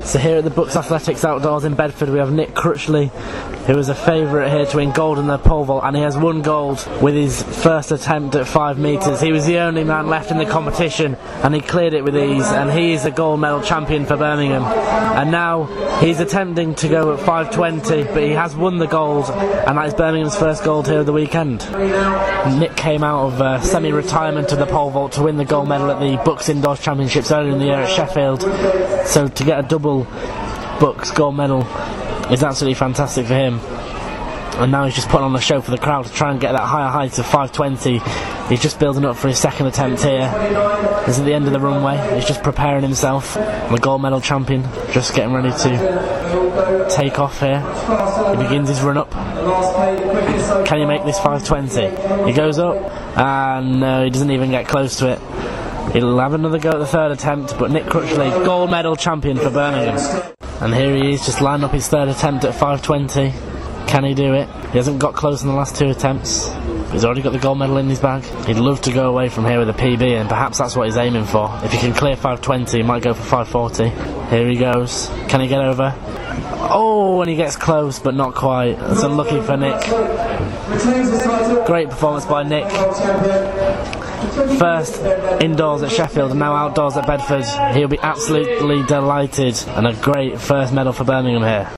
So here at the Bucks Athletics Outdoors in Bedford we have Nick Crutchley, who is a favourite here to win gold in the pole vault, and he has won gold with his first attempt at 5 metres. He was the only man left in the competition and he cleared it with ease, and he is the gold medal champion for Birmingham. And now he's attempting to go at 5:20, but he has won the gold, and that is Birmingham's first gold here of the weekend. Nick came out of semi-retirement of the pole vault to win the gold medal at the Bucks Indoors Championships earlier in the year at Sheffield, so to get a double Bucks gold medal is absolutely fantastic for him. And now he's just putting on a show for the crowd to try and get that higher height of 5:20. He's just building up for his second attempt here. He's at the end of the runway, he's just preparing himself. The gold medal champion just getting ready to take off here. He begins his run up. Can he make this 5:20? He goes up and no, he doesn't even get close to it. He'll have another go at the third attempt, but Nick Crutchley, gold medal champion for Birmingham. And here he is, just lined up his third attempt at 5:20. Can he do it? He hasn't got close in the last 2 attempts. He's already got the gold medal in his bag. He'd love to go away from here with a PB, and perhaps that's what he's aiming for. If he can clear 5:20, he might go for 5:40. Here he goes. Can he get over? Oh, and he gets close, but not quite. That's unlucky for Nick. Great performance by Nick. First indoors at Sheffield and now outdoors at Bedford. He'll be absolutely delighted, and a great first medal for Birmingham here.